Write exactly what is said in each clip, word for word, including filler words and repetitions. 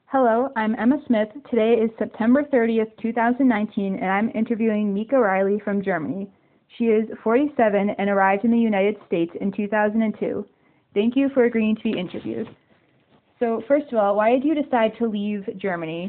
Hello, I'm Emma Smith. Today is September thirtieth, two thousand nineteen, and I'm interviewing Mika Riley from Germany. She is forty-seven and arrived in the United States in two thousand two. Thank you for agreeing to be interviewed. So, first of all, why did you decide to leave Germany?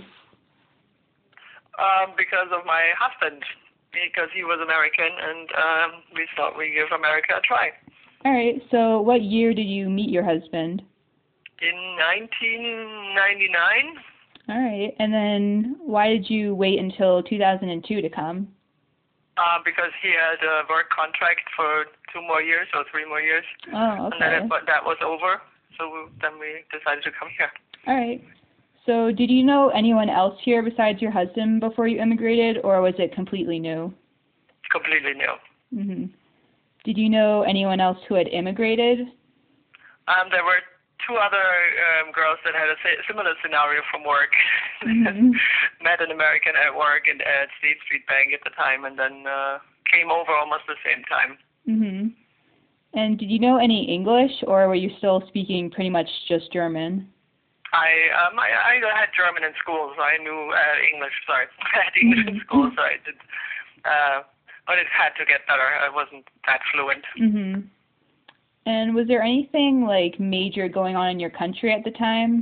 Um, because of my husband, because he was American, and um, we thought we'd give America a try. All right, so what year did you meet your husband? In nineteen ninety-nine. All right, and then why did you wait until two thousand two to come? Uh, because he had a work contract for two more years or three more years. Oh, okay. And then it, but that was over, so we, then we decided to come here. All right. So did you know anyone else here besides your husband before you immigrated, or was it completely new? Completely new. Mm-hmm. Did you know anyone else who had immigrated? Um, there were two other um, girls that had a similar scenario from work. Mm-hmm. Met an American at work and at State Street Bank at the time, and then uh, came over almost the same time. Mm-hmm. And did you know any English, or were you still speaking pretty much just German? I um I, I had German in school, so I knew uh, English. Sorry, I had English in school, so I did. Uh, but it had to get better. I wasn't that fluent. Mm-hmm. And was there anything like major going on in your country at the time?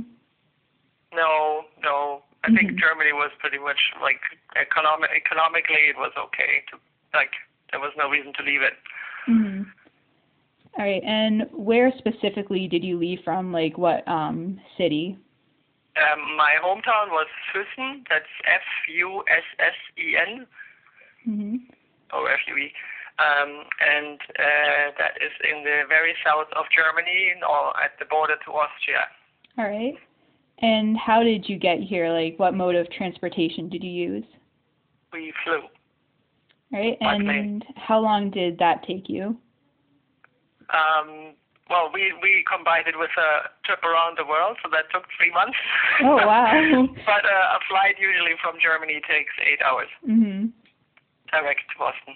No, no. I Mm-hmm. think Germany was pretty much like economic economically it was okay. To like there was no reason to leave it. Mm-hmm. All right, and where specifically did you leave from? Like what um city? Um, my hometown was Füssen. That's F U S S E N. Mm-hmm. Or F U E. Um, and uh, that is in the very south of Germany, or at the border to Austria. All right. And how did you get here? Like, what mode of transportation did you use? We flew. All right. By And plane. how long did that take you? Um, well, we, we combined it with a trip around the world, so that took three months. Oh, wow. But uh, a flight usually from Germany takes eight hours. Mm-hmm. Direct to Boston.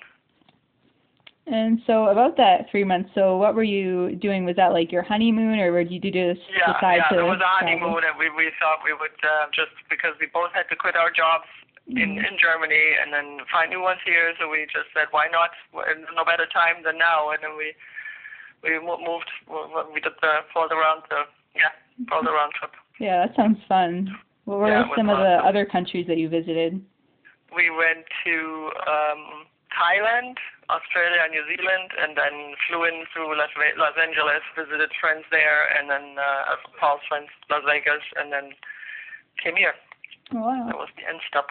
And so about that three months, so what were you doing? Was that like your honeymoon, or did you just yeah, decide yeah, to Yeah, there was a honeymoon, travel? and we, we thought we would, uh, just because we both had to quit our jobs Mm-hmm. in, in Germany and then find new ones here, so we just said, why not? No better time than now. And then we we moved, we did the, followed around the, yeah, followed around trip. Yeah, that sounds fun. What were Yeah, some of awesome. the other countries that you visited? We went to um, Thailand, Australia, and New Zealand, and then flew in through Las, Los Angeles, visited friends there, and then uh, Paul's friends, Las Vegas, and then came here. Oh, wow. That was the end stop.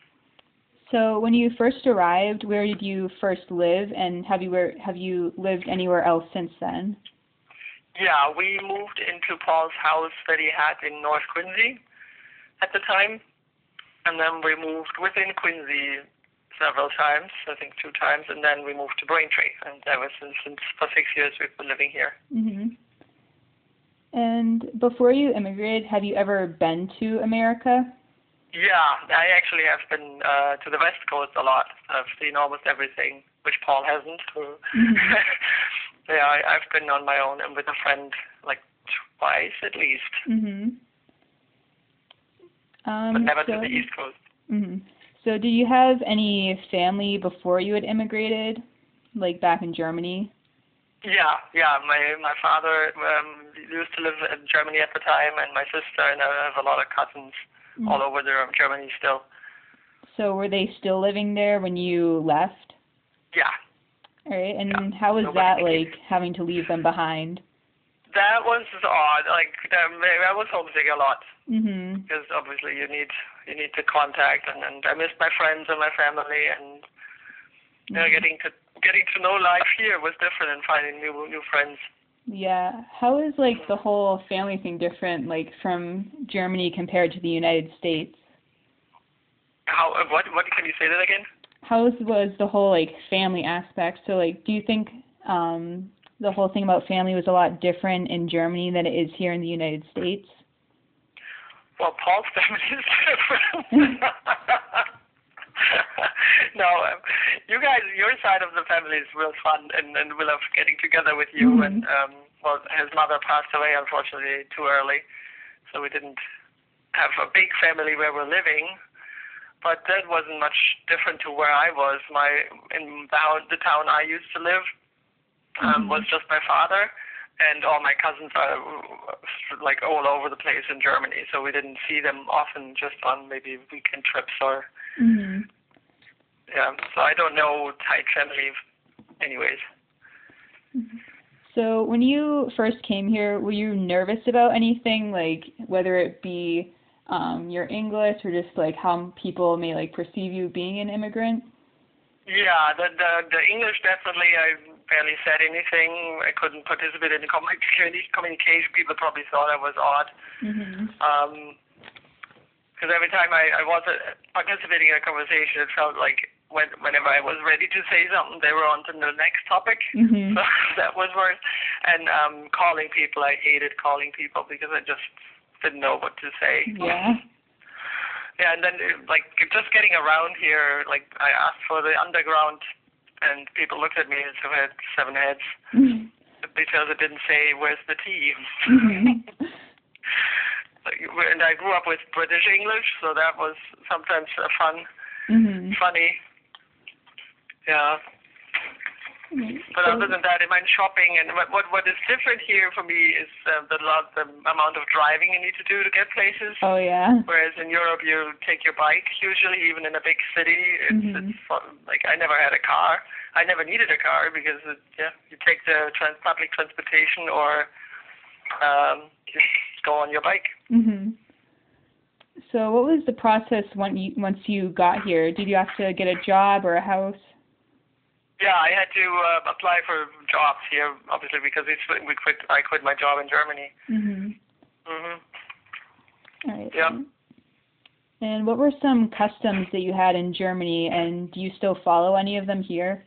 So when you first arrived, where did you first live, and have you where, have you lived anywhere else since then? Yeah, we moved into Paul's house that he had in North Quincy at the time, and then we moved within Quincy several times, I think two times, and then we moved to Braintree, and ever since, since for six years we've been living here. Mm-hmm. And before you immigrated, have you ever been to America? Yeah, I actually have been uh, to the West Coast a lot. I've seen almost everything, which Paul hasn't. Mm-hmm. Yeah, I, I've been on my own and with a friend like twice at least. Mm-hmm. Um, but never so, to the East Coast. Mm-hmm. So did you have any family before you had immigrated, like back in Germany? Yeah, yeah. My my father um, used to live in Germany at the time, and my sister, and I have a lot of cousins mm-hmm. all over there in Germany still. So were they still living there when you left? Yeah. All right, and yeah. how was Nobody that like, having to leave them behind? That was odd. Like, um, I was homesick a lot. Mm-hmm. Because obviously you need you need to contact, and, and I missed my friends and my family, and you know, getting to getting to know life here was different, and finding new new friends. Yeah. How is like the whole family thing different, like from Germany compared to the United States? How what what can you say that again? How was the whole like family aspect? So like, do you think um, the whole thing about family was a lot different in Germany than it is here in the United States? Well, Paul's family is different. No, um, you guys, your side of the family is real fun, and, and we love getting together with you. Mm-hmm. And um, well, his mother passed away unfortunately too early, so we didn't have a big family where we're living, but that wasn't much different to where I was. My in the, the town I used to live um, mm-hmm. was just my father, and all my cousins are like all over the place in Germany, so we didn't see them often, just on maybe weekend trips or mm-hmm. yeah. So I don't know tight family, anyways. So when you first came here, were you nervous about anything, like whether it be um, your English or just like how people may like perceive you being an immigrant? Yeah, the the, the English definitely. I barely said anything. I couldn't participate in the communication. People probably thought I was odd. Mm-hmm. Um, because every time I, I was participating in a conversation, it felt like when, whenever I was ready to say something, they were on to the next topic. Mm-hmm. So that was worse. And um, calling people, I hated calling people because I just didn't know what to say. Yeah. Yeah, and then like just getting around here, like I asked for the underground, and people looked at me as if I had seven heads mm-hmm. because it didn't say where's the tea. Mm-hmm. And I grew up with British English, so that was sometimes uh, fun, mm-hmm. funny. Yeah. Mm-hmm. But other than that, I mean shopping, and what what, what is different here for me is uh, the lot the amount of driving you need to do to get places. Oh yeah. Whereas in Europe, you take your bike usually, even in a big city. It's, mm-hmm. it's fun. Like I never had a car. I never needed a car because it, yeah, you take the trans- public transportation or um, just go on your bike. Mhm. So what was the process when you once you got here? Did you have to get a job or a house? Yeah, I had to uh, apply for jobs here, obviously, because we we quit. I quit my job in Germany. Mhm. Mhm. All right. Yeah. And what were some customs that you had in Germany, and do you still follow any of them here?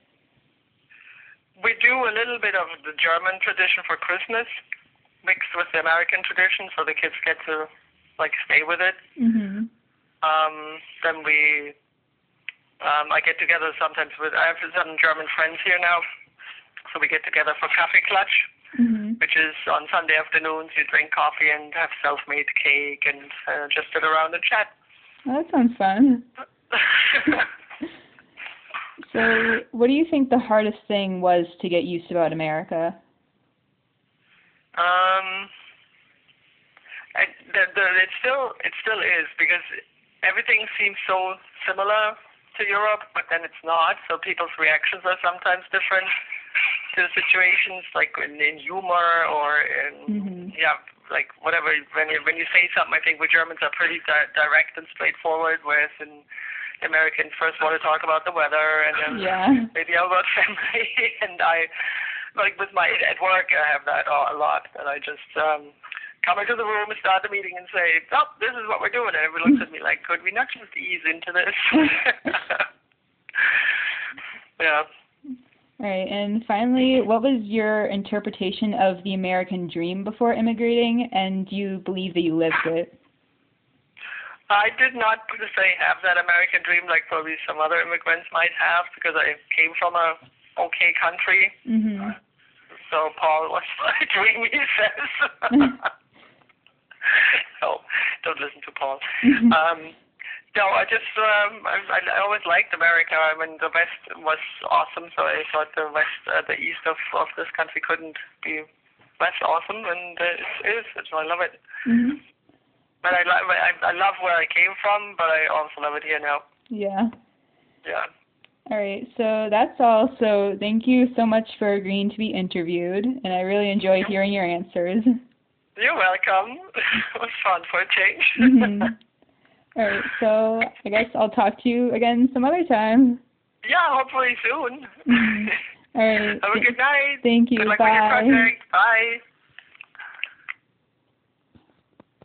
We do a little bit of the German tradition for Christmas, mixed with the American tradition, so the kids get to like stay with it. Mhm. Um, then we, um, I get together sometimes with I have some German friends here now, so we get together for Kaffeeklatsch, mhm. which is on Sunday afternoons. You drink coffee and have self-made cake and uh, just sit around and chat. Oh, that sounds fun. So, what do you think the hardest thing was to get used to about America? Um, I, the, the, it still it still is, because everything seems so similar to Europe, but then it's not. So people's reactions are sometimes different to situations, like in, in humor or in mm-hmm. yeah, like whatever. When you when you say something, I think we Germans are pretty di- direct and straightforward, whereas in Americans first want to talk about the weather and then yeah. maybe about family. And I, like with my at work, I have that a lot, and I just um, come into the room and start the meeting and say, "Oh, this is what we're doing," and everybody looks at me like, "Could we not just ease into this?" Yeah. All right, and finally, what was your interpretation of the American dream before immigrating, and do you believe that you lived it? I did not, per se, have that American dream like probably some other immigrants might have, because I came from a okay country. Mm-hmm. So Paul was my dream, he says. No, don't listen to Paul. Mm-hmm. Um, no, I just, um, I, I always liked America. I mean, the West was awesome, so I thought the West, uh, the East of, of this country couldn't be less awesome, and uh, it is. So I love it. Mm-hmm. But I, lo- I, I love where I came from, but I also love it here now. Yeah. Yeah. All right, so that's all. So thank you so much for agreeing to be interviewed, and I really enjoy hearing your answers. You're welcome. It was fun for a change. Mm-hmm. All right, so I guess I'll talk to you again some other time. Yeah, hopefully soon. Mm-hmm. All right. Have a good night. Thank you. Good luck Bye. with your project. Bye.